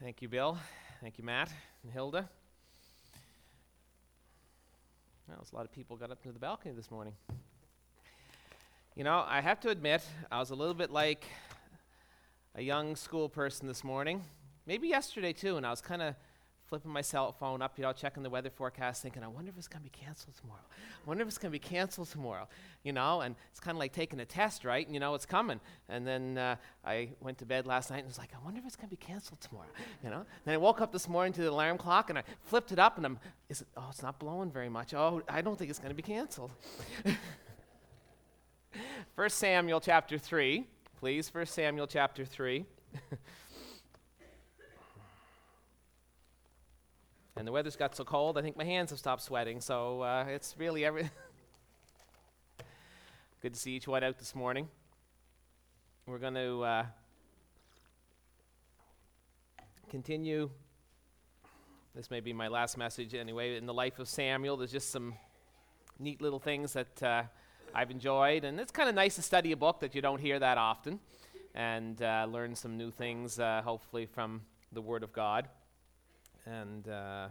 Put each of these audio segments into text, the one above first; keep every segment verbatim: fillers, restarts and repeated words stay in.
Thank you, Bill. Thank you, Matt and Hilda. Well, there's a lot of people got up to the balcony this morning. You know, I have to admit, I was a little bit like a young school person this morning, maybe yesterday too, and I was kind of flipping my cell phone up, you know, checking the weather forecast, thinking, I wonder if it's going to be canceled tomorrow. I wonder if it's going to be canceled tomorrow, you know, and it's kind of like taking a test, right? And you know it's coming. And then uh, I went to bed last night and was like, I wonder if it's going to be canceled tomorrow, you know. Then I woke up this morning to the alarm clock and I flipped it up and I'm, is it, oh, it's not blowing very much. Oh, I don't think it's going to be canceled. First Samuel chapter three, please. First Samuel chapter three. And the weather's got so cold, I think my hands have stopped sweating, so uh, it's really every good to see each one out this morning. We're going to uh, continue. This may be my last message anyway. In the life of Samuel, there's just some neat little things that uh, I've enjoyed, and it's kind of nice to study a book that you don't hear that often and uh, learn some new things, uh, hopefully, from the Word of God. And uh,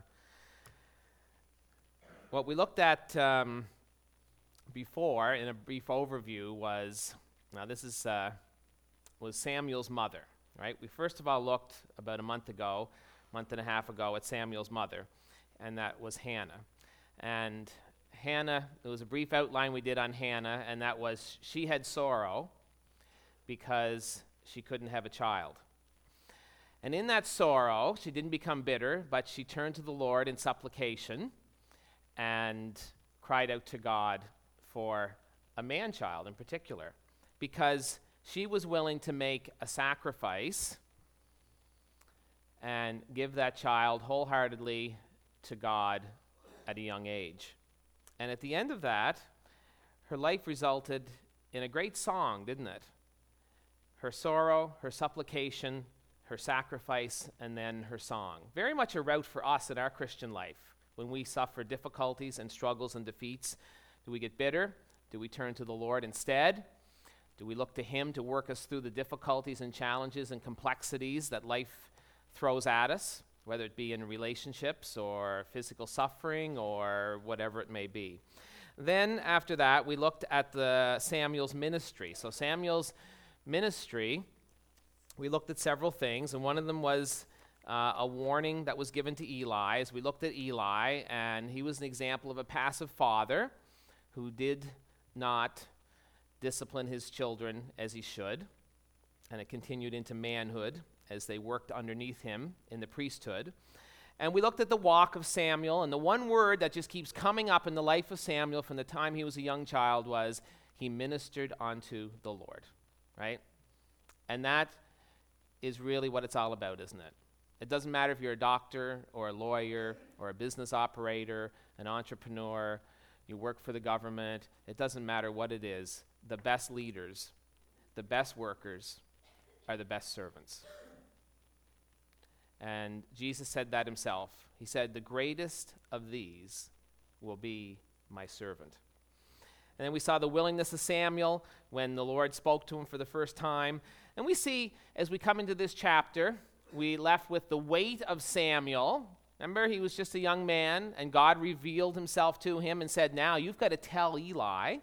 what we looked at um, before in a brief overview was, now this is uh, was Samuel's mother, right? We first of all looked about a month ago, month and a half ago at Samuel's mother, and that was Hannah. And Hannah, there was a brief outline we did on Hannah, and that was she had sorrow because she couldn't have a child. And in that sorrow, she didn't become bitter, but she turned to the Lord in supplication and cried out to God for a man-child in particular, because she was willing to make a sacrifice and give that child wholeheartedly to God at a young age. And at the end of that, her life resulted in a great song, didn't it? Her sorrow, her supplication, her sacrifice, and then her song. Very much a route for us in our Christian life. When we suffer difficulties and struggles and defeats, do we get bitter? Do we turn to the Lord instead? Do we look to Him to work us through the difficulties and challenges and complexities that life throws at us, whether it be in relationships or physical suffering or whatever it may be? Then after that, we looked at the Samuel's ministry. So Samuel's ministry, we looked at several things, and one of them was uh, a warning that was given to Eli. As we looked at Eli, and he was an example of a passive father who did not discipline his children as he should, and it continued into manhood as they worked underneath him in the priesthood. And we looked at the walk of Samuel, and the one word that just keeps coming up in the life of Samuel from the time he was a young child was, he ministered unto the Lord, right? And that is really what it's all about, isn't it? It doesn't matter if you're a doctor or a lawyer or a business operator, an entrepreneur, you work for the government. It doesn't matter what it is. The best leaders, the best workers are the best servants. And Jesus said that himself. He said, the greatest of these will be my servant. And then we saw the willingness of Samuel when the Lord spoke to him for the first time. And we see, as we come into this chapter, we left with the weight of Samuel. Remember, he was just a young man, and God revealed himself to him and said, now you've got to tell Eli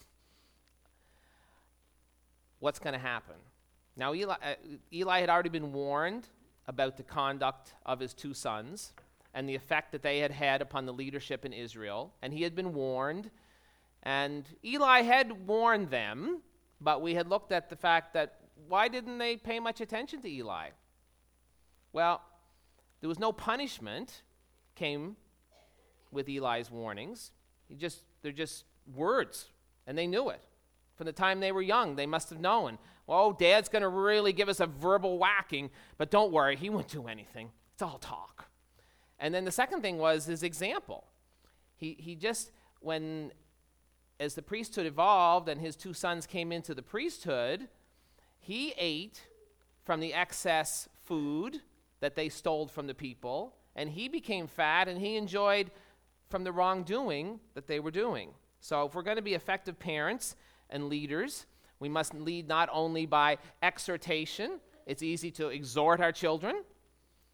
what's going to happen. Now, Eli, uh, Eli had already been warned about the conduct of his two sons and the effect that they had had upon the leadership in Israel, and he had been warned. And Eli had warned them, but we had looked at the fact that why didn't they pay much attention to Eli? Well, there was no punishment came with Eli's warnings. He just they're just words, and they knew it. From the time they were young, they must have known, oh, Dad's going to really give us a verbal whacking, but don't worry, he won't do anything. It's all talk. And then the second thing was his example. He he just, when as the priesthood evolved and his two sons came into the priesthood, he ate from the excess food that they stole from the people, and he became fat, and he enjoyed from the wrongdoing that they were doing. So if we're going to be effective parents and leaders, we must lead not only by exhortation. It's easy to exhort our children,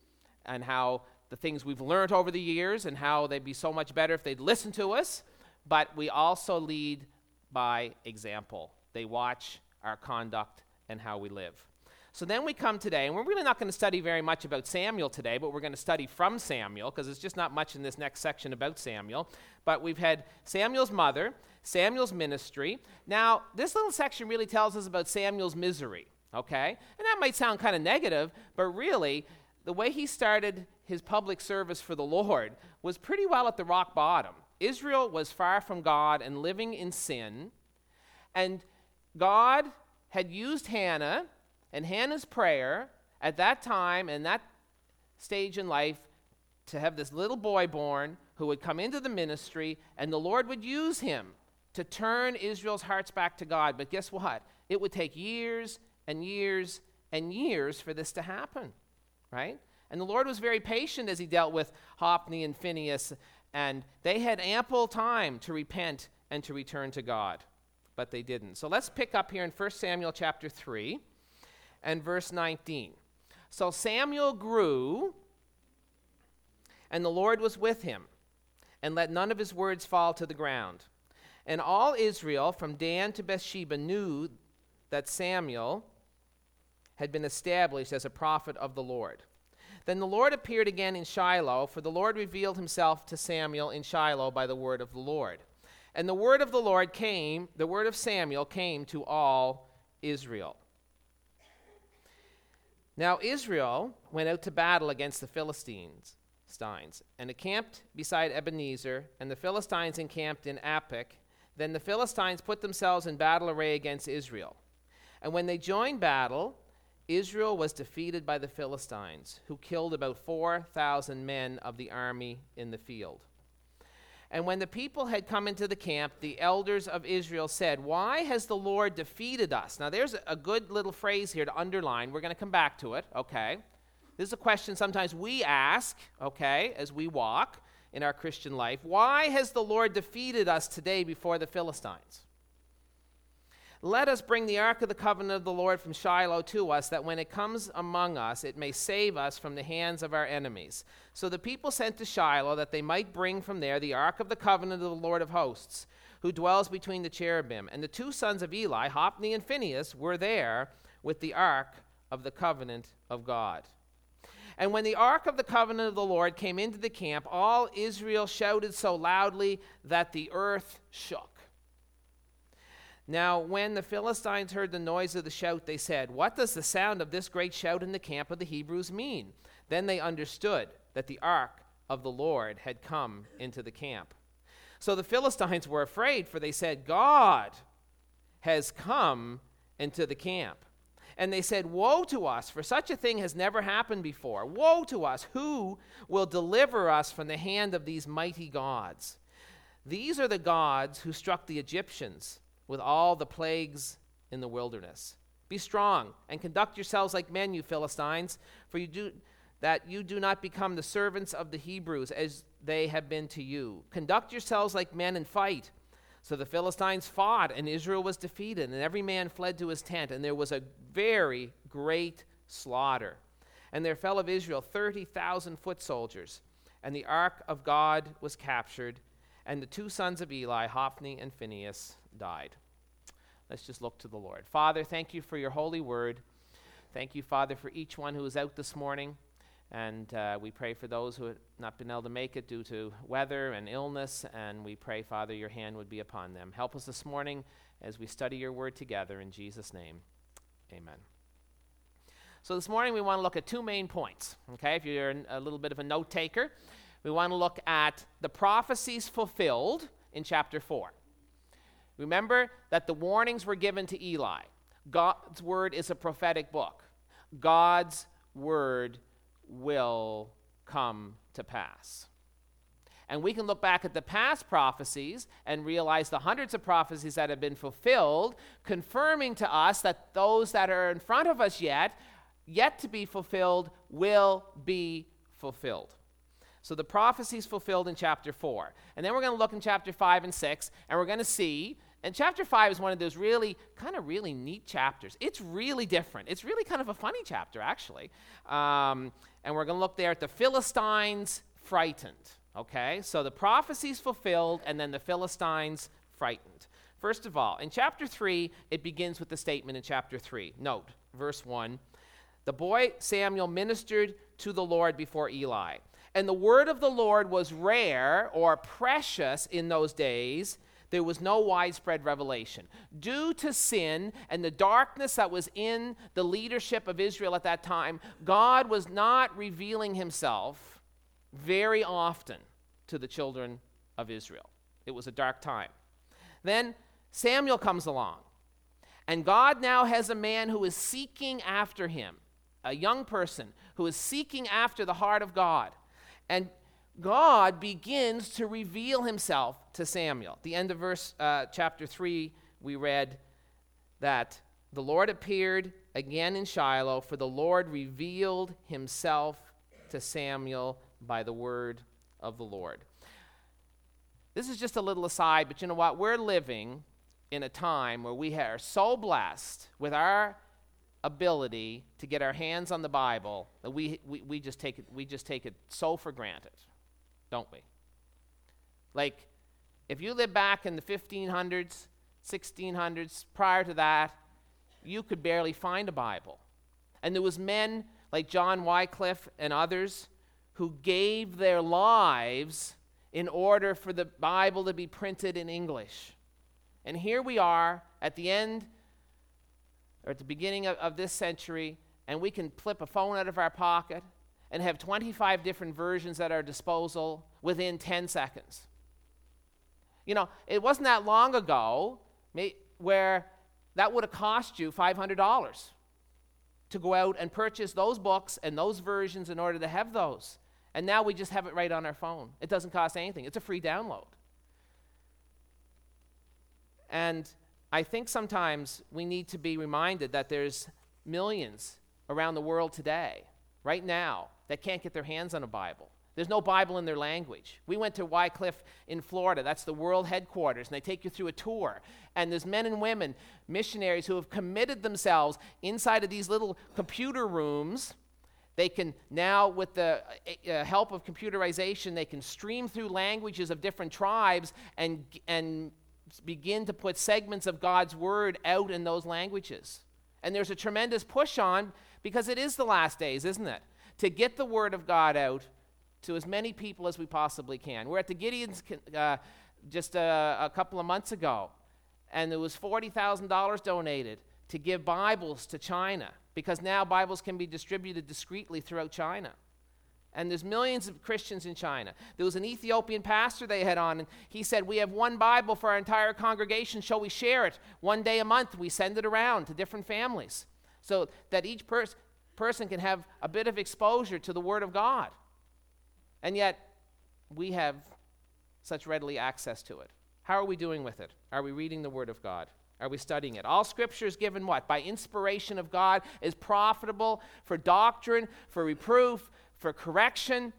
and how the things we've learned over the years and how they'd be so much better if they'd listen to us, but we also lead by example. They watch our conduct and how we live. So then we come today, and we're really not going to study very much about Samuel today, but we're going to study from Samuel, because there's just not much in this next section about Samuel. But we've had Samuel's mother, Samuel's ministry. Now, this little section really tells us about Samuel's misery, okay? And that might sound kind of negative, but really, the way he started his public service for the Lord was pretty well at the rock bottom. Israel was far from God and living in sin, and God had used Hannah and Hannah's prayer at that time and that stage in life to have this little boy born who would come into the ministry, and the Lord would use him to turn Israel's hearts back to God. But guess what? It would take years and years and years for this to happen, right? And the Lord was very patient as he dealt with Hophni and Phinehas, and they had ample time to repent and to return to God, but they didn't. So let's pick up here in First Samuel chapter three. And verse nineteen. So Samuel grew, and the Lord was with him, and let none of his words fall to the ground. And all Israel, from Dan to Bathsheba, knew that Samuel had been established as a prophet of the Lord. Then the Lord appeared again in Shiloh, for the Lord revealed himself to Samuel in Shiloh by the word of the Lord. And the word of the Lord came, the word of Samuel came to all Israel. Now Israel went out to battle against the Philistines, and encamped beside Ebenezer, and the Philistines encamped in Aphek. Then the Philistines put themselves in battle array against Israel. And when they joined battle, Israel was defeated by the Philistines, who killed about four thousand men of the army in the field. And when the people had come into the camp, the elders of Israel said, "Why has the Lord defeated us?" Now, there's a good little phrase here to underline. We're going to come back to it, okay? This is a question sometimes we ask, okay, as we walk in our Christian life. Why has the Lord defeated us today before the Philistines? Let us bring the ark of the covenant of the Lord from Shiloh to us, that when it comes among us, it may save us from the hands of our enemies. So the people sent to Shiloh, that they might bring from there the ark of the covenant of the Lord of hosts, who dwells between the cherubim. And the two sons of Eli, Hophni and Phinehas, were there with the ark of the covenant of God. And when the ark of the covenant of the Lord came into the camp, all Israel shouted so loudly that the earth shook. Now, when the Philistines heard the noise of the shout, they said, "What does the sound of this great shout in the camp of the Hebrews mean?" Then they understood that the ark of the Lord had come into the camp. So the Philistines were afraid, for they said, "God has come into the camp." And they said, "Woe to us, for such a thing has never happened before. Woe to us, who will deliver us from the hand of these mighty gods? These are the gods who struck the Egyptians with all the plagues in the wilderness. Be strong and conduct yourselves like men, you Philistines, for you do that you do not become the servants of the Hebrews as they have been to you. Conduct yourselves like men and fight." So the Philistines fought, and Israel was defeated, and every man fled to his tent, and there was a very great slaughter. And there fell of Israel thirty thousand foot soldiers, and the ark of God was captured, and the two sons of Eli, Hophni and Phinehas, died. Let's just look to the Lord. Father, thank you for your holy word. Thank you, Father, for each one who is out this morning. And uh, we pray for those who have not been able to make it due to weather and illness. And we pray, Father, your hand would be upon them. Help us this morning as we study your word together. In Jesus' name, amen. So this morning we want to look at two main points. Okay, if you're a little bit of a note taker, we want to look at the prophecies fulfilled in chapter four. Remember that the warnings were given to Eli. God's word is a prophetic book. God's word will come to pass. And we can look back at the past prophecies and realize the hundreds of prophecies that have been fulfilled, confirming to us that those that are in front of us yet, yet to be fulfilled, will be fulfilled. So the prophecies fulfilled in chapter four. And then we're going to look in chapter five and six, and we're going to see And chapter five is one of those really, kind of really neat chapters. It's really different. It's really kind of a funny chapter, actually. Um, and we're going to look there at the Philistines frightened. Okay, so the prophecy's fulfilled, and then the Philistines frightened. First of all, in chapter three, it begins with the statement in chapter three. Note, verse one, the boy Samuel ministered to the Lord before Eli. And the word of the Lord was rare or precious in those days. There was no widespread revelation. Due to sin and the darkness that was in the leadership of Israel at that time, God was not revealing himself very often to the children of Israel. It was a dark time. Then Samuel comes along, and God now has a man who is seeking after him, a young person who is seeking after the heart of God. And God begins to reveal himself to Samuel. At the end of verse uh, chapter three, we read that the Lord appeared again in Shiloh, for the Lord revealed himself to Samuel by the word of the Lord. This is just a little aside, but you know what? We're living in a time where we are so blessed with our ability to get our hands on the Bible that we, we, we just take it, we just take it so for granted, don't we? Like, if you live back in the fifteen hundreds, sixteen hundreds, prior to that, you could barely find a Bible. And there was men like John Wycliffe and others who gave their lives in order for the Bible to be printed in English. And here we are at the end, or at the beginning of, of this century, and we can flip a phone out of our pocket and have twenty-five different versions at our disposal within ten seconds. You know, it wasn't that long ago may, where that would have cost you five hundred dollars to go out and purchase those books and those versions in order to have those. And now we just have it right on our phone. It doesn't cost anything. It's a free download. And I think sometimes we need to be reminded that there's millions around the world today, right now, that can't get their hands on a Bible. There's no Bible in their language. We went to Wycliffe in Florida. That's the world headquarters, and they take you through a tour. And there's men and women, missionaries, who have committed themselves inside of these little computer rooms. They can now, with the uh, help of computerization, they can stream through languages of different tribes and and begin to put segments of God's word out in those languages. And there's a tremendous push on, because it is the last days, isn't it? To get the word of God out to as many people as we possibly can. We're at the Gideon's uh, just a, a couple of months ago, and there was forty thousand dollars donated to give Bibles to China, because now Bibles can be distributed discreetly throughout China. And there's millions of Christians in China. There was an Ethiopian pastor they had on, and he said, we have one Bible for our entire congregation. Shall we share it? One day a month, we send it around to different families so that each pers- person can have a bit of exposure to the Word of God. And yet, we have such readily access to it. How are we doing with it? Are we reading the Word of God? Are we studying it? All Scripture is given what? By inspiration of God, is profitable for doctrine, for reproof, for correction,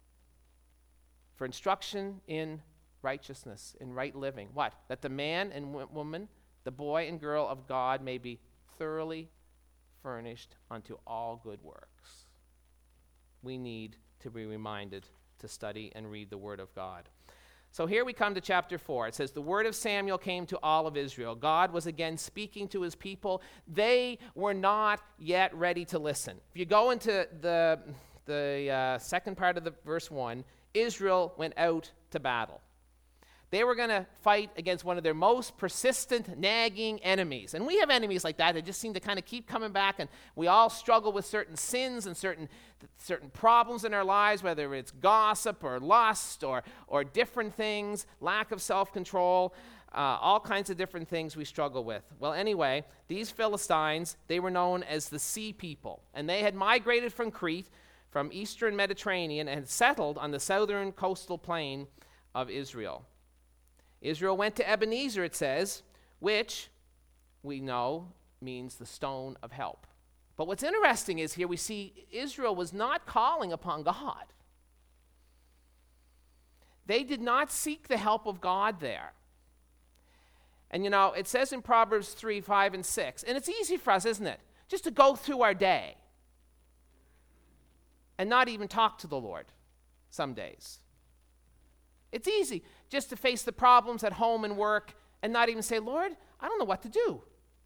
for instruction in righteousness, in right living. What? That the man and w- woman, the boy and girl of God may be thoroughly furnished unto all good works. We need to be reminded to study and read the Word of God. So here we come to chapter four. It says, the word of Samuel came to all of Israel. God was again speaking to his people. They were not yet ready to listen. If you go into the, the uh, second part of the verse one, Israel went out to battle. They were going to fight against one of their most persistent, nagging enemies. And we have enemies like that that just seem to kind of keep coming back, and we all struggle with certain sins and certain certain problems in our lives, whether it's gossip or lust or, or different things, lack of self-control, uh, all kinds of different things we struggle with. Well, anyway, these Philistines, they were known as the Sea People, and they had migrated from Crete, from eastern Mediterranean, and had settled on the southern coastal plain of Israel. Israel went to Ebenezer, it says, which we know means the stone of help. But what's interesting is here we see Israel was not calling upon God. They did not seek the help of God there. And you know, it says in Proverbs three, five, and six, and it's easy for us, isn't it? Just to go through our day and not even talk to the Lord some days. It's easy just to face the problems at home and work and not even say, Lord, I don't know what to do.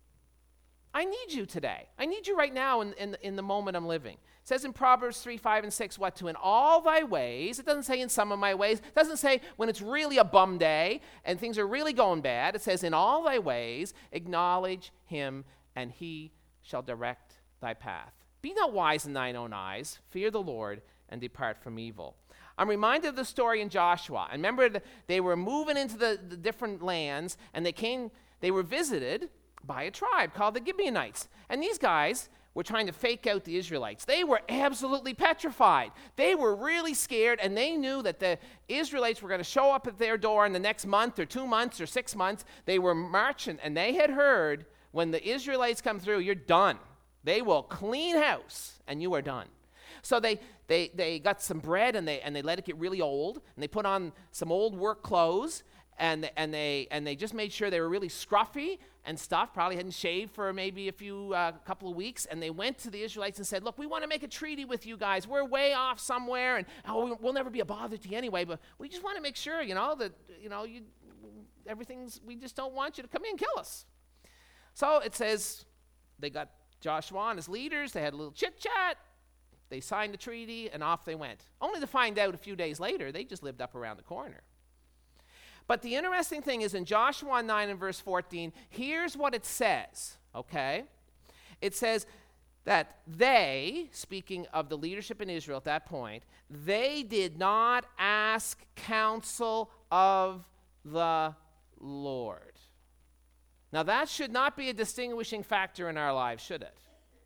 I need you today. I need you right now in, in, in the moment I'm living. It says in Proverbs three, five, and six, what? To in all thy ways. It doesn't say in some of my ways. It doesn't say when it's really a bum day and things are really going bad. It says in all thy ways, acknowledge him, and he shall direct thy path. Be not wise in thine own eyes. Fear the Lord, and depart from evil. I'm reminded of the story in Joshua. And remember, the, they were moving into the, the different lands, and they came, they were visited by a tribe called the Gibeonites. And these guys were trying to fake out the Israelites. They were absolutely petrified. They were really scared, and they knew that the Israelites were going to show up at their door in the next month or two months or six months. They were marching, and they had heard when the Israelites come through, you're done. They will clean house, and you are done. So they, they, they got some bread, and they, and they let it get really old, and they put on some old work clothes, and, and, they, and they just made sure they were really scruffy and stuff, probably hadn't shaved for maybe a few, uh, couple of weeks, and they went to the Israelites and said, look, we want to make a treaty with you guys. We're way off somewhere, and oh, we'll never be a bother to you anyway, but we just want to make sure, you know, that, you know, you, everything's, we just don't want you to come in and kill us. So it says they got Joshua and his leaders, they had a little chit-chat, they signed the treaty, and off they went. Only to find out a few days later, they just lived up around the corner. But the interesting thing is in Joshua nine and verse fourteen, here's what it says, okay? It says that they, speaking of the leadership in Israel at that point, they did not ask counsel of the Lord. Now that should not be a distinguishing factor in our lives, should it?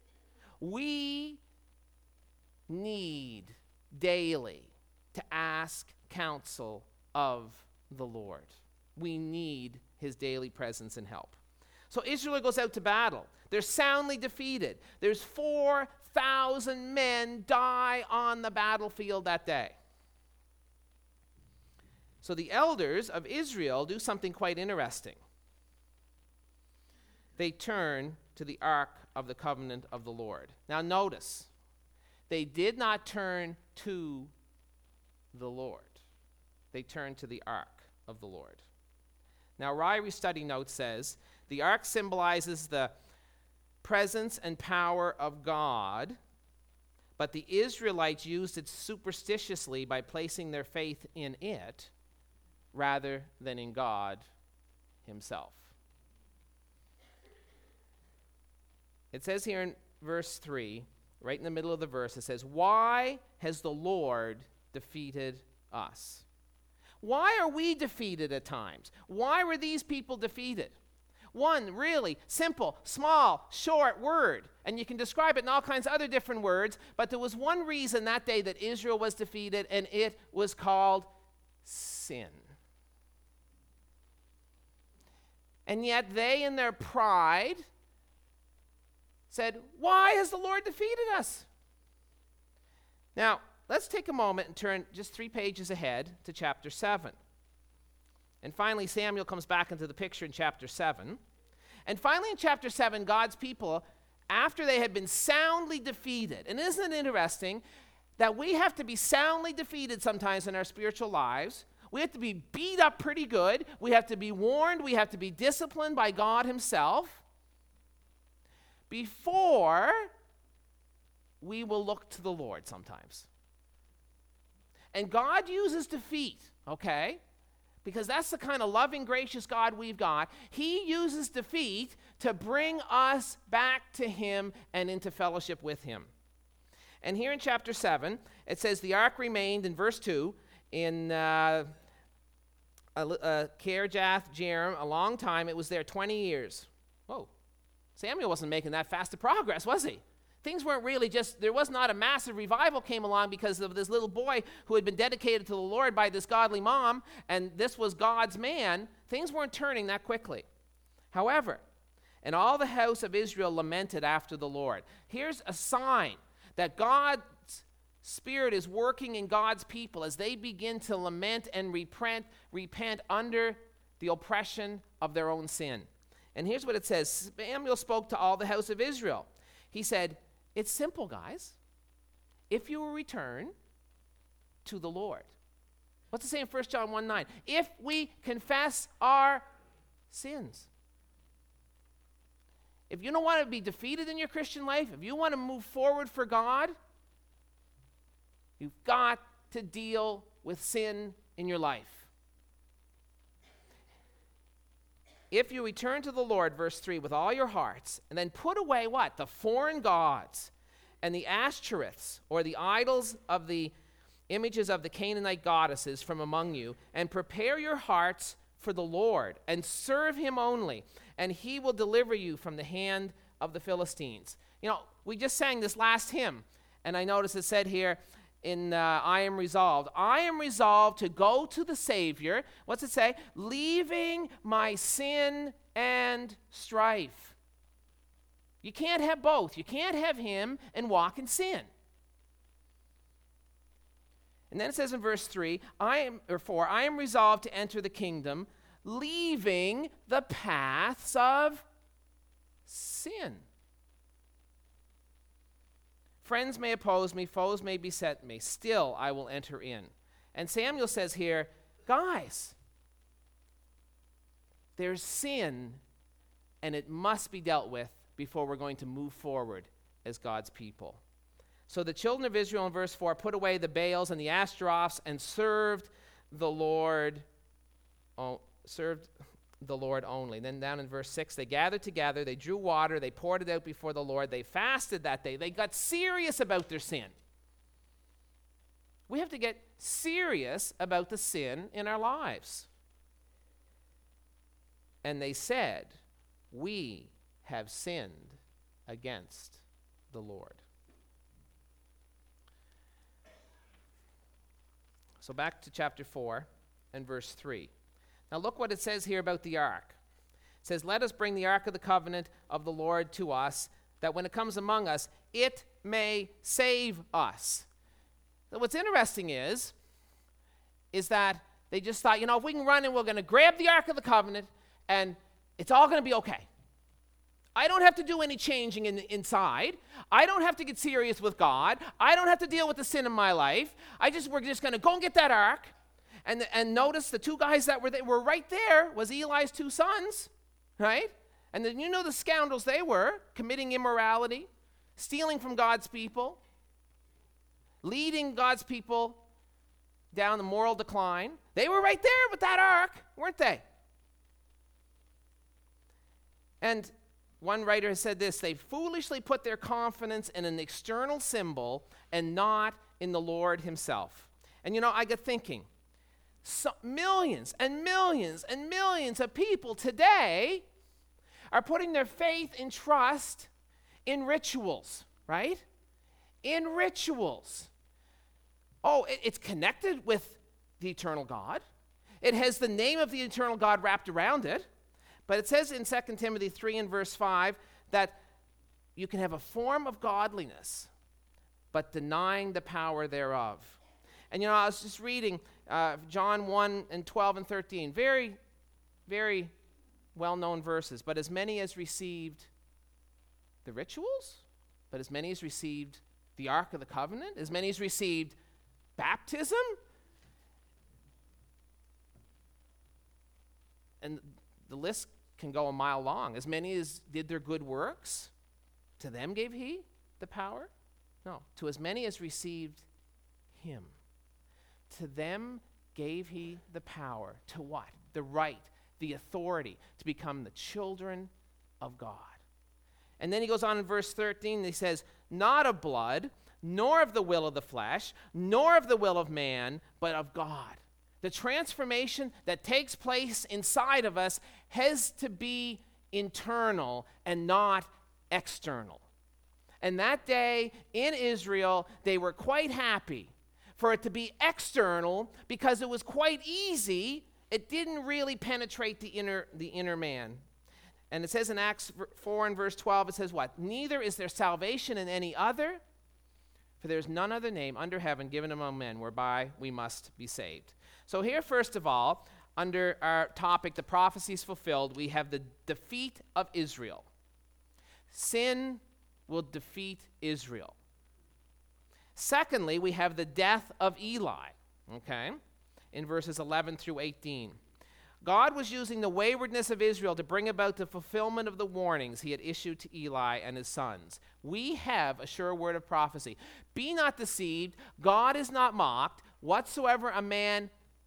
We need daily to ask counsel of the Lord. We need his daily presence and help. So Israel goes out to battle. They're soundly defeated. There's four thousand men die on the battlefield that day. So the elders of Israel do something quite interesting. They turn to the Ark of the Covenant of the Lord. Now notice, they did not turn to the Lord. They turned to the Ark of the Lord. Now, Ryrie Study Note says, the Ark symbolizes the presence and power of God, but the Israelites used it superstitiously by placing their faith in it rather than in God himself. It says here in verse three, right in the middle of the verse, it says, why has the Lord defeated us? Why are we defeated at times? Why were these people defeated? One really simple, small, short word, and you can describe it in all kinds of other different words, but there was one reason that day that Israel was defeated, and it was called sin. And yet they, in their pride, said, why has the Lord defeated us? Now, let's take a moment and turn just three pages ahead to chapter seven. And finally, Samuel comes back into the picture in chapter seven. And finally, in chapter seven, God's people, after they had been soundly defeated, and isn't it interesting that we have to be soundly defeated sometimes in our spiritual lives? We have to be beat up pretty good. We have to be warned. We have to be disciplined by God himself before we will look to the Lord sometimes. And God uses defeat, okay? Because that's the kind of loving, gracious God we've got. He uses defeat to bring us back to him and into fellowship with him. And here in chapter seven, it says, the ark remained, in verse two, in uh, uh, Kirjath Jearim a long time. It was there twenty years. Whoa. Samuel wasn't making that fast of progress, was he? Things weren't really just, there was not a massive revival came along because of this little boy who had been dedicated to the Lord by this godly mom, and this was God's man. Things weren't turning that quickly. However, and all the house of Israel lamented after the Lord. Here's a sign that God's Spirit is working in God's people as they begin to lament and repent, repent under the oppression of their own sin. And here's what it says. Samuel spoke to all the house of Israel. He said, it's simple, guys. If you will return to the Lord. What's it say in First John one nine? If we confess our sins. If you don't want to be defeated in your Christian life, if you want to move forward for God, you've got to deal with sin in your life. If you return to the Lord, verse three, with all your hearts, and then put away what? The foreign gods and the Ashtoreths, or the idols of the images of the Canaanite goddesses from among you, and prepare your hearts for the Lord, and serve him only, and he will deliver you from the hand of the Philistines. You know, we just sang this last hymn, and I noticed it said here in uh, I am resolved. I am resolved to go to the Savior. What's it say? Leaving my sin and strife. You can't have both. You can't have him and walk in sin. And then it says in verse three, I am or four, I am resolved to enter the kingdom, leaving the paths of sin. Friends may oppose me, foes may beset me, still I will enter in. And Samuel says here, guys, there's sin, and it must be dealt with before we're going to move forward as God's people. So the children of Israel in verse four put away the Baals and the Ashtaroths and served the Lord, oh, served the Lord only. Then down in verse six, they gathered together, they drew water, they poured it out before the Lord, they fasted that day. They got serious about their sin. We have to get serious about the sin in our lives. And they said, we have sinned against the Lord. So back to chapter four and verse three. Now look what it says here about the ark. It says, let us bring the ark of the covenant of the Lord to us, that when it comes among us, it may save us. So what's interesting is, is that they just thought, you know, if we can run and we're going to grab the ark of the covenant, and it's all going to be okay. I don't have to do any changing in, inside. I don't have to get serious with God. I don't have to deal with the sin in my life. I just we're just going to go and get that ark. And, and notice the two guys that were there, were right there was Eli's two sons, right? And then you know the scoundrels they were, committing immorality, stealing from God's people, leading God's people down the moral decline. They were right there with that ark, weren't they? And one writer has said this, they foolishly put their confidence in an external symbol and not in the Lord himself. And you know, I get thinking, so millions and millions and millions of people today are putting their faith and trust in rituals, right? In rituals. Oh, it, it's connected with the eternal God. It has the name of the eternal God wrapped around it. But it says in Second Timothy three and verse five that you can have a form of godliness, but denying the power thereof. And you know, I was just reading uh, John one and twelve and thirteen. Very, very well-known verses. But as many as received the rituals, but as many as received the Ark of the Covenant, as many as received baptism, and the list can go a mile long. As many as did their good works, to them gave he the power? No, to as many as received him. To them gave he the power. To what? The right, the authority to become the children of God. And then he goes on in verse thirteen, and he says, not of blood, nor of the will of the flesh, nor of the will of man, but of God. The transformation that takes place inside of us has to be internal and not external. And that day in Israel, they were quite happy for it to be external because it was quite easy. It didn't really penetrate the inner, the inner man. And it says in Acts four and verse twelve, it says what? Neither is there salvation in any other, for there is none other name under heaven given among men whereby we must be saved. So here, first of all, under our topic, the prophecies fulfilled, we have the defeat of Israel. Sin will defeat Israel. Secondly, we have the death of Eli, okay, in verses eleven through eighteen. God was using the waywardness of Israel to bring about the fulfillment of the warnings he had issued to Eli and his sons. We have a sure word of prophecy. Be not deceived, God is not mocked. Whatsoever a man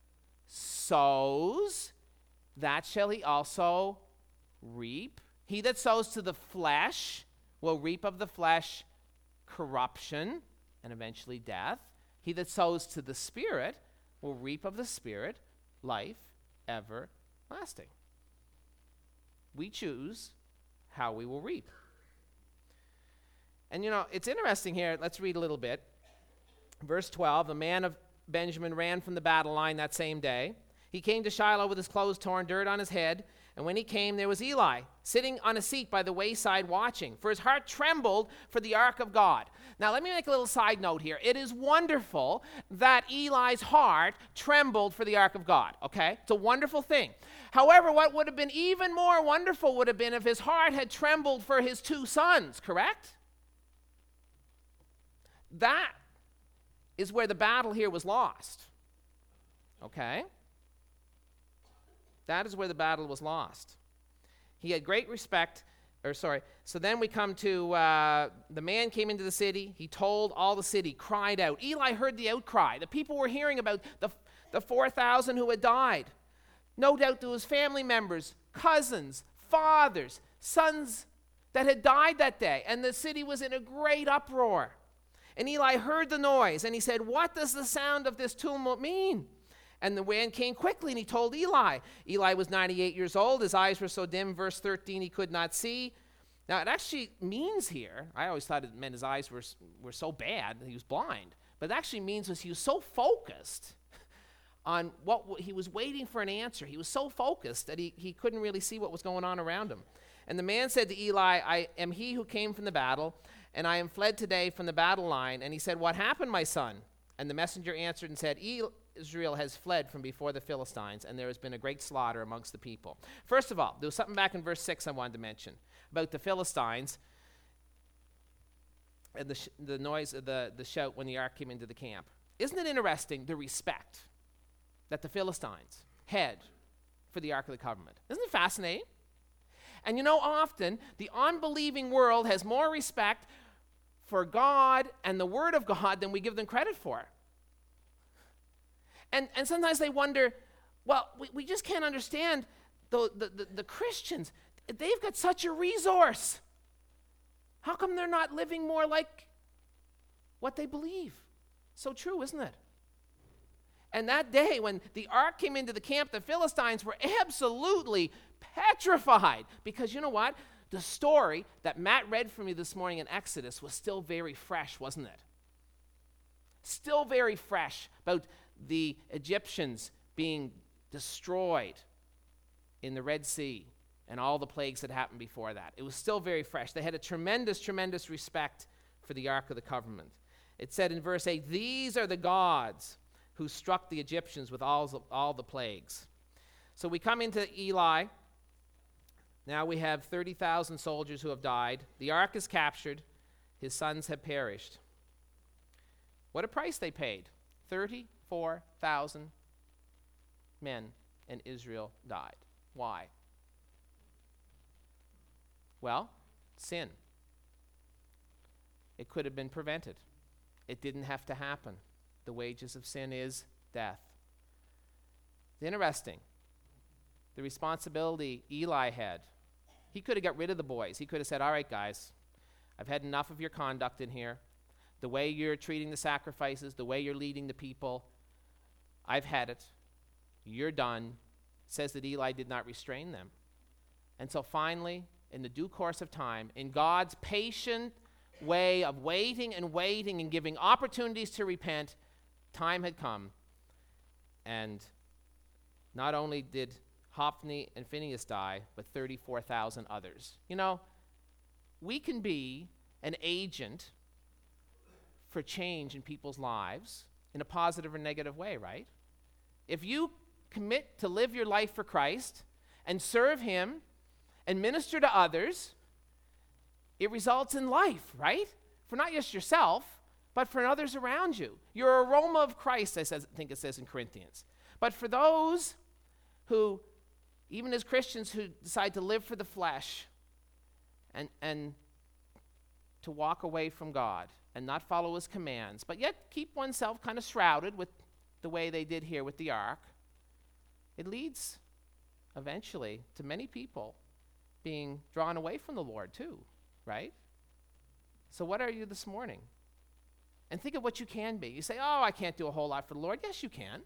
sows, that shall he also reap. He that sows to the flesh will reap of the flesh corruption and eventually death. He that sows to the Spirit will reap of the Spirit life everlasting. We choose how we will reap. And you know, it's interesting here. Let's read a little bit. Verse twelve, the man of Benjamin ran from the battle line that same day. He came to Shiloh with his clothes torn, dirt on his head. And when he came, there was Eli, sitting on a seat by the wayside watching, for his heart trembled for the ark of God. Now, let me make a little side note here. It is wonderful that Eli's heart trembled for the ark of God, okay? It's a wonderful thing. However, what would have been even more wonderful would have been if his heart had trembled for his two sons, correct? That is where the battle here was lost, okay? That is where the battle was lost. He had great respect, or sorry, so then we come to, uh, the man came into the city, he told all the city, cried out. Eli heard the outcry. The people were hearing about the, the four thousand who had died. No doubt there was family members, cousins, fathers, sons that had died that day, and the city was in a great uproar. And Eli heard the noise, and he said, what does the sound of this tumult mean? And the man came quickly, and he told Eli. Eli was ninety-eight years old. His eyes were so dim, verse thirteen, he could not see. Now, it actually means here, I always thought it meant his eyes were, were so bad that he was blind. But it actually means was he was so focused on what he was waiting for an answer. He was so focused that he, he couldn't really see what was going on around him. And the man said to Eli, I am he who came from the battle, and I am fled today from the battle line. And he said, what happened, my son? And the messenger answered and said, Israel has fled from before the Philistines, and there has been a great slaughter amongst the people. First of all, there was something back in verse six I wanted to mention about the Philistines and the, sh- the noise of the, the shout when the ark came into the camp. Isn't it interesting, the respect that the Philistines had for the Ark of the Covenant? Isn't it fascinating? And you know, often the unbelieving world has more respect for God and the Word of God than we give them credit for. And and sometimes they wonder, well, we, we just can't understand the, the, the, the Christians. They've got such a resource. How come they're not living more like what they believe? So true, isn't it? And that day when the ark came into the camp, the Philistines were absolutely petrified. Because you know what? The story that Matt read for me this morning in Exodus was still very fresh, wasn't it? Still very fresh about the Egyptians being destroyed in the Red Sea and all the plagues that happened before that. It was still very fresh. They had a tremendous, tremendous respect for the Ark of the Covenant. It said in verse eight, these are the gods who struck the Egyptians with all, all the plagues. So we come into Eli. Now we have thirty thousand soldiers who have died. The ark is captured. His sons have perished. What a price they paid. thirty-four thousand men in Israel died. Why? Well, sin. It could have been prevented. It didn't have to happen. The wages of sin is death. It's interesting. The responsibility Eli had. He could have got rid of the boys. He could have said, all right, guys, I've had enough of your conduct in here. The way you're treating the sacrifices, the way you're leading the people, I've had it. You're done. It says that Eli did not restrain them. And so finally, in the due course of time, in God's patient way of waiting and waiting and giving opportunities to repent, time had come. And not only did Hophni and Phinehas die, but thirty-four thousand others. You know, we can be an agent for change in people's lives in a positive or negative way, right? If you commit to live your life for Christ and serve him and minister to others, it results in life, right? For not just yourself, but for others around you. Your aroma of Christ, I says- think it says in Corinthians. But for those who, even as Christians, who decide to live for the flesh and, and to walk away from God and not follow his commands, but yet keep oneself kind of shrouded with the way they did here with the ark, it leads eventually to many people being drawn away from the Lord too, right? So what are you this morning? And think of what you can be. You say, oh, I can't do a whole lot for the Lord. Yes, you can.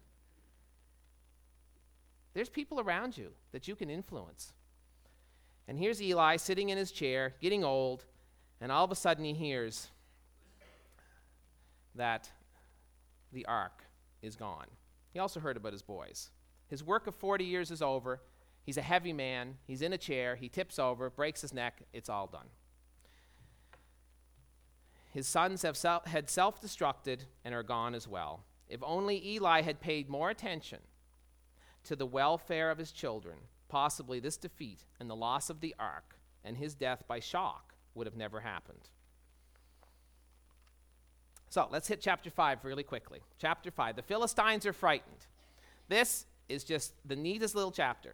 There's people around you that you can influence. And here's Eli sitting in his chair, getting old, and all of a sudden he hears that the ark is gone. He also heard about his boys. His work of forty years is over. He's a heavy man. He's in a chair. He tips over, breaks his neck. It's all done. His sons have self, had self-destructed and are gone as well. If only Eli had paid more attention to the welfare of his children, possibly this defeat and the loss of the ark and his death by shock would have never happened. So let's hit chapter five really quickly. Chapter five, the Philistines are frightened. This is just the neatest little chapter.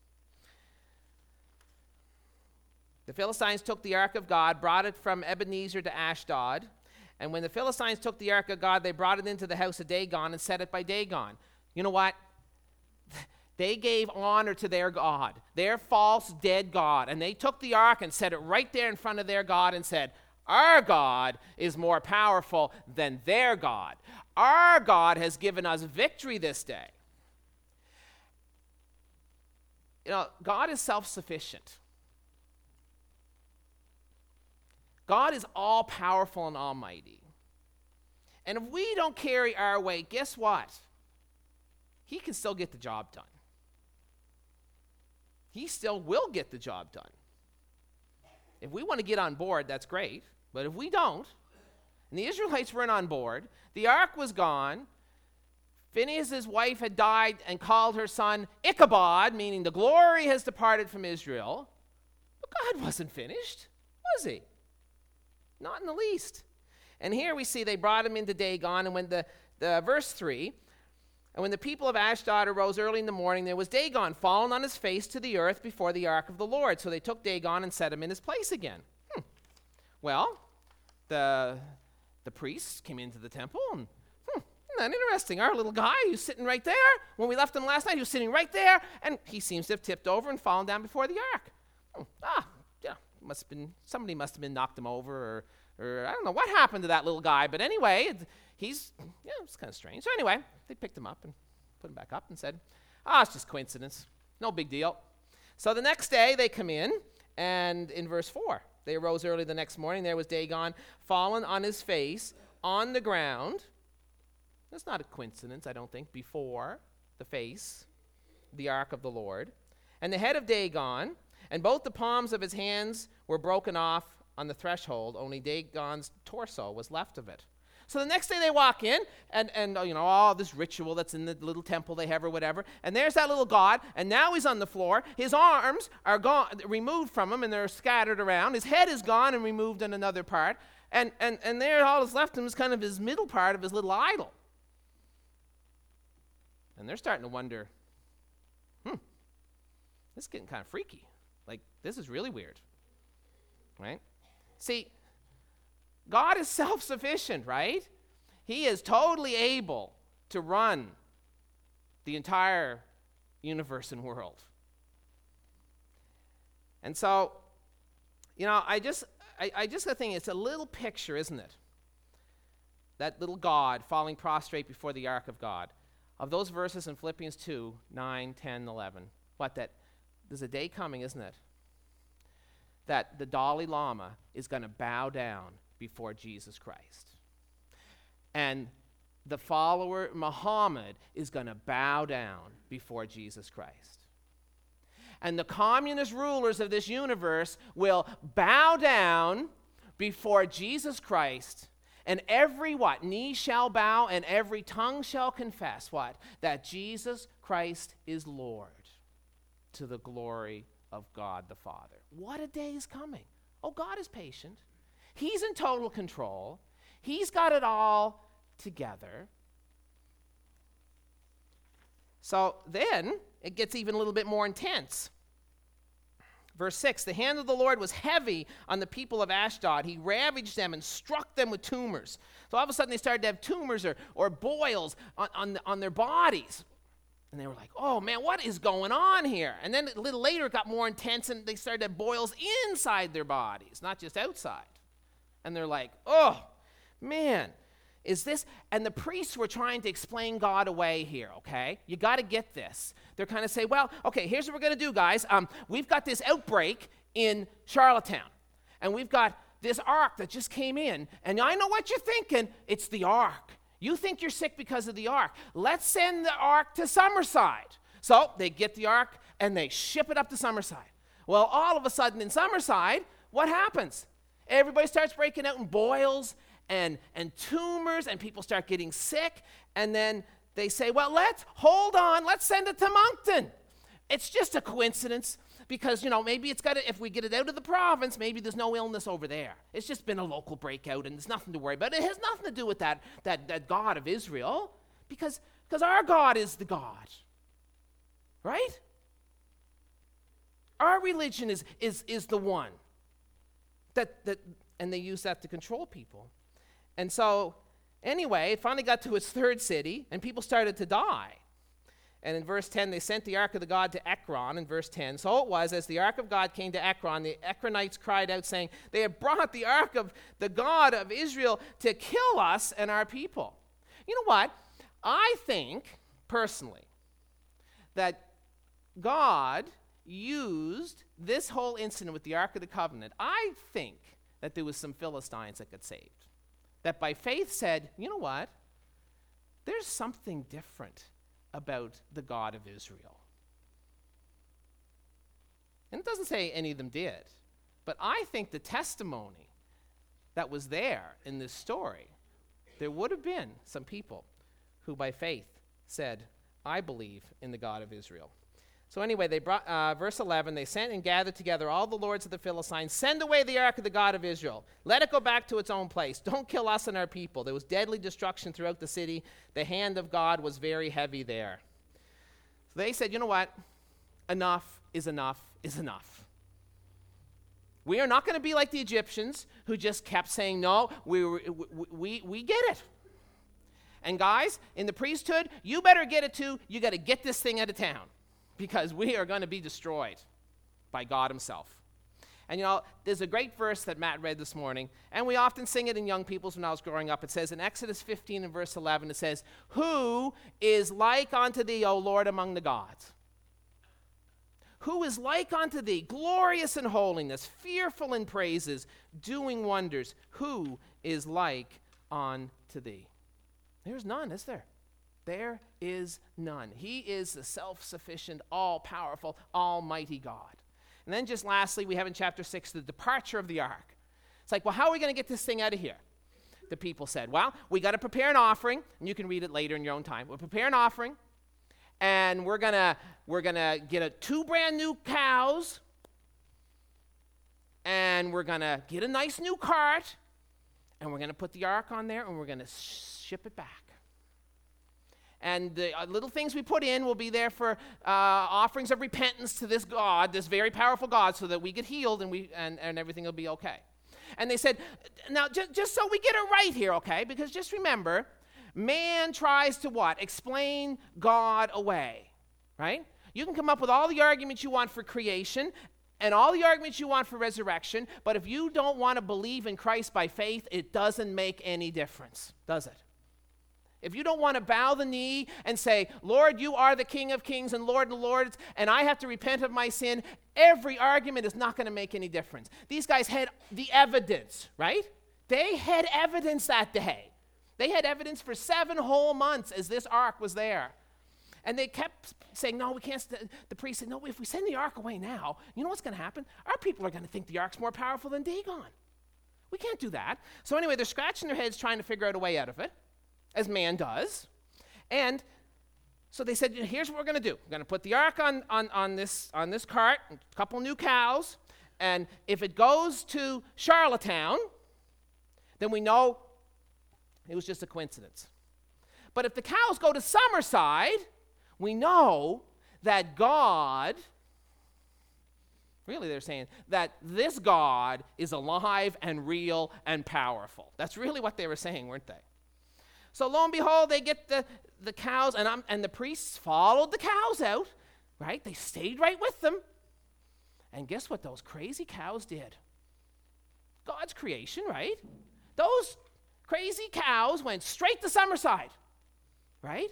The Philistines took the ark of God, brought it from Ebenezer to Ashdod. And when the Philistines took the ark of God, they brought it into the house of Dagon and set it by Dagon. You know what? They gave honor to their God, their false dead God. And they took the ark and set it right there in front of their God and said, our God is more powerful than their God. Our God has given us victory this day. You know, God is self-sufficient. God is all-powerful and almighty. And if we don't carry our weight, guess what? He can still get the job done. He still will get the job done. If we want to get on board, that's great. But if we don't, and the Israelites weren't on board, the ark was gone, Phinehas' wife had died and called her son Ichabod, meaning the glory has departed from Israel. But God wasn't finished, was he? Not in the least. And here we see they brought him into Dagon, and when the, the verse three, and when the people of Ashdod arose early in the morning, there was Dagon fallen on his face to the earth before the ark of the Lord. So they took Dagon and set him in his place again. Hmm. Well, the, the priests came into the temple, and hmm, isn't that interesting? Our little guy who's sitting right there, when we left him last night, he was sitting right there, and he seems to have tipped over and fallen down before the ark. Hmm. Ah, yeah, must have been, somebody must have been knocked him over, or, or I don't know what happened to that little guy, but anyway, he's, yeah, it's kind of strange. So anyway, they picked him up and put him back up and said, ah, it's just coincidence. No big deal. So the next day they come in, and in verse four, they arose early the next morning. There was Dagon fallen on his face on the ground. That's not a coincidence, I don't think, before the face, the ark of the Lord. And the head of Dagon, and both the palms of his hands were broken off on the threshold. Only Dagon's torso was left of it. So the next day they walk in, and, and you know, all this ritual that's in the little temple they have or whatever, and there's that little god, and now he's on the floor. His arms are gone, removed from him, and they're scattered around. His head is gone and removed in another part, and, and, and there all that's left him is kind of his middle part of his little idol. And they're starting to wonder, hmm, this is getting kind of freaky. Like, this is really weird, right? See, God is self-sufficient, right? He is totally able to run the entire universe and world. And so, you know, I just, I, I just think it's a little picture, isn't it? That little God falling prostrate before the ark of God. Of those verses in Philippians two, nine, ten, eleven. What, that there's a day coming, isn't it? That the Dalai Lama is going to bow down before Jesus Christ. And the follower Muhammad is going to bow down before Jesus Christ. And the communist rulers of this universe will bow down before Jesus Christ And every what? Knee shall bow and every tongue shall confess what? That Jesus Christ is Lord, to the glory of God the Father. What a day is coming. Oh, God is patient. He's in total control. He's got it all together. So then it gets even a little bit more intense. Verse six, the hand of the Lord was heavy on the people of Ashdod. He ravaged them and struck them with tumors. So all of a sudden they started to have tumors or, or boils on, on, the, on their bodies. And they were like, oh man, what is going on here? And then a little later it got more intense and they started to have boils inside their bodies, not just outside. And they're like, oh man, is this? And the priests were trying to explain God away here, okay? You got to get this. They're kind of say, well, okay, here's what we're going to do, guys. Um, we've got this outbreak in Charlottetown. And we've got this ark that just came in. And I know what you're thinking. It's the ark. You think you're sick because of the ark. Let's send the ark to Summerside. So they get the ark and they ship it up to Summerside. Well, all of a sudden in Summerside, what happens? Everybody starts breaking out in boils and, and tumors, and people start getting sick. And then they say, well, let's hold on. Let's send it to Moncton. It's just a coincidence because, you know, maybe it's got to, if we get it out of the province, maybe there's no illness over there. It's just been a local breakout, and there's nothing to worry about. It has nothing to do with that, that, that God of Israel because, because our God is the God, right? Our religion is, is, is the one that, that, and they use that to control people. And so, anyway, it finally got to its third city, and people started to die. And in verse ten, they sent the ark of the God to Ekron, in verse ten. So it was, as the ark of God came to Ekron, the Ekronites cried out, saying, they have brought the ark of the God of Israel to kill us and our people. You know what? I think, personally, that God used this whole incident with the Ark of the Covenant. I think that there was some Philistines that got saved. That by faith said, you know what? There's something different about the God of Israel. And it doesn't say any of them did. But I think the testimony that was there in this story, there would have been some people who by faith said, I believe in the God of Israel. So anyway, they brought, uh, verse eleven, they sent and gathered together all the lords of the Philistines. Send away the ark of the God of Israel. Let it go back to its own place. Don't kill us and our people. There was deadly destruction throughout the city. The hand of God was very heavy there. So they said, you know what? Enough is enough is enough. We are not going to be like the Egyptians who just kept saying, no, we, we, we, we get it. And guys, in the priesthood, you better get it too. You got to get this thing out of town. Because we are going to be destroyed by God himself. And you know, there's a great verse that Matt read this morning, and we often sing it in young people's when I was growing up. It says in Exodus fifteen and verse eleven, it says, who is like unto thee, O Lord, among the gods? Who is like unto thee, glorious in holiness, fearful in praises, doing wonders? Who is like unto thee? There's none, is there? There is none. He is the self-sufficient, all-powerful, almighty God. And then just lastly, we have in chapter six the departure of the ark. It's like, well, how are we going to get this thing out of here? The people said, well, we got to prepare an offering, and you can read it later in your own time. We'll prepare an offering, and we're going to we're going to get a two brand new cows, and we're going to get a nice new cart, and we're going to put the ark on there, and we're going to ship it back. And the uh, little things we put in will be there for uh, offerings of repentance to this God, this very powerful God, so that we get healed and we and, and everything will be okay. And they said, now, just, just so we get it right here, okay? Because just remember, man tries to what? Explain God away, right? You can come up with all the arguments you want for creation and all the arguments you want for resurrection, but if you don't want to believe in Christ by faith, it doesn't make any difference, does it? If you don't want to bow the knee and say, Lord, you are the King of kings and Lord of lords, and I have to repent of my sin, every argument is not going to make any difference. These guys had the evidence, right? They had evidence that day. They had evidence for seven whole months as this ark was there. And they kept saying, no, we can't. St-. The priest said, no, if we send the ark away now, you know what's going to happen? Our people are going to think the ark's more powerful than Dagon. We can't do that. So anyway, they're scratching their heads trying to figure out a way out of it, as man does. And so they said, here's what we're going to do. We're going to put the ark on, on, on, this, on this cart, a couple new cows, and if it goes to Charlottetown, then we know it was just a coincidence. But if the cows go to Summerside, we know that God, really they're saying that this God is alive and real and powerful. That's really what they were saying, weren't they? So lo and behold, they get the, the cows, and, I'm, and the priests followed the cows out, right? They stayed right with them. And guess what those crazy cows did? God's creation, right? Those crazy cows went straight to Summerside, right?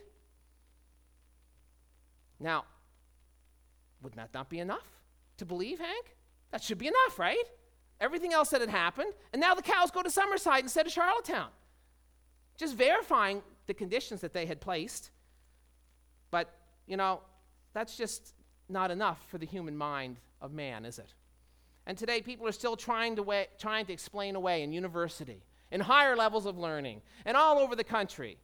Now, would that not be enough to believe, Hank? That should be enough, right? Everything else that had happened, and now the cows go to Summerside instead of Charlottetown. Just verifying the conditions that they had placed. But, you know, that's just not enough for the human mind of man, is it? And today people are still trying to, way, trying to explain away in university, in higher levels of learning, and all over the country,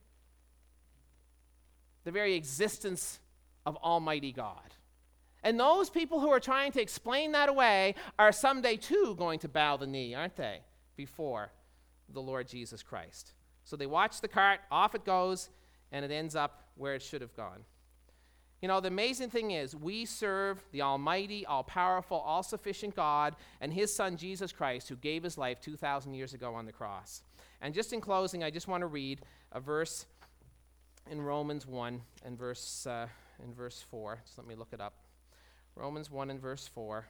the very existence of Almighty God. And those people who are trying to explain that away are someday too going to bow the knee, aren't they, before the Lord Jesus Christ. So they watch the cart, off it goes, and it ends up where it should have gone. You know, the amazing thing is we serve the almighty, all-powerful, all-sufficient God and his son Jesus Christ, who gave his life two thousand years ago on the cross. And just in closing, I just want to read a verse in Romans one and verse, uh, in verse four. Just let me look it up. Romans one and verse four.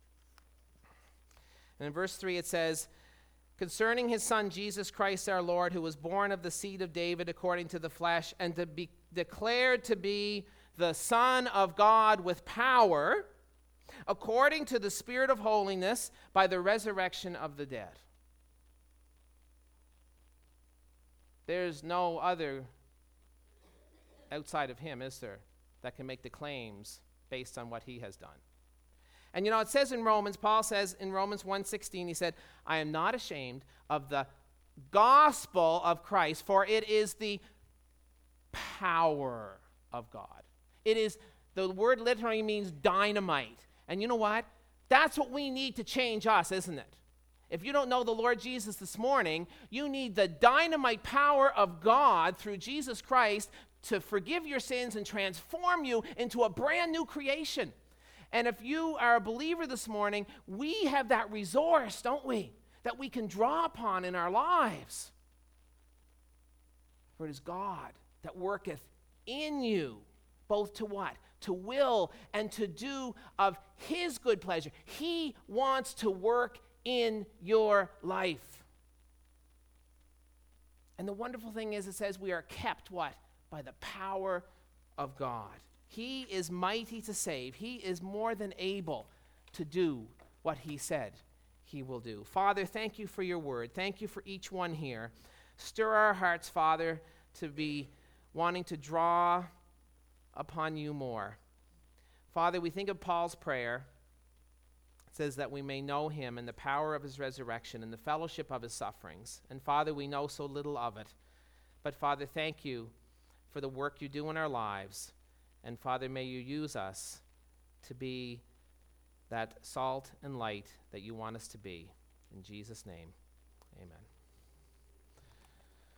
And in verse three it says, concerning his son Jesus Christ our Lord, who was born of the seed of David according to the flesh, and to be declared to be the Son of God with power, according to the Spirit of holiness, by the resurrection of the dead. There's no other outside of him, is there, that can make the claims based on what he has done. And you know, it says in Romans, Paul says in Romans one sixteen, he said, I am not ashamed of the gospel of Christ, for it is the power of God. It is, the word literally means dynamite. And you know what? That's what we need to change us, isn't it? If you don't know the Lord Jesus this morning, you need the dynamite power of God through Jesus Christ to forgive your sins and transform you into a brand new creation. And if you are a believer this morning, we have that resource, don't we? That we can draw upon in our lives. For it is God that worketh in you, both to what? To will and to do of his good pleasure. He wants to work in your life. And the wonderful thing is, it says we are kept what? By the power of God. He is mighty to save. He is more than able to do what he said he will do. Father, thank you for your word. Thank you for each one here. Stir our hearts, Father, to be wanting to draw upon you more. Father, we think of Paul's prayer. It says that we may know him and the power of his resurrection and the fellowship of his sufferings. And Father, we know so little of it. But Father, thank you for the work you do in our lives. And Father, may you use us to be that salt and light that you want us to be. In Jesus' name, amen.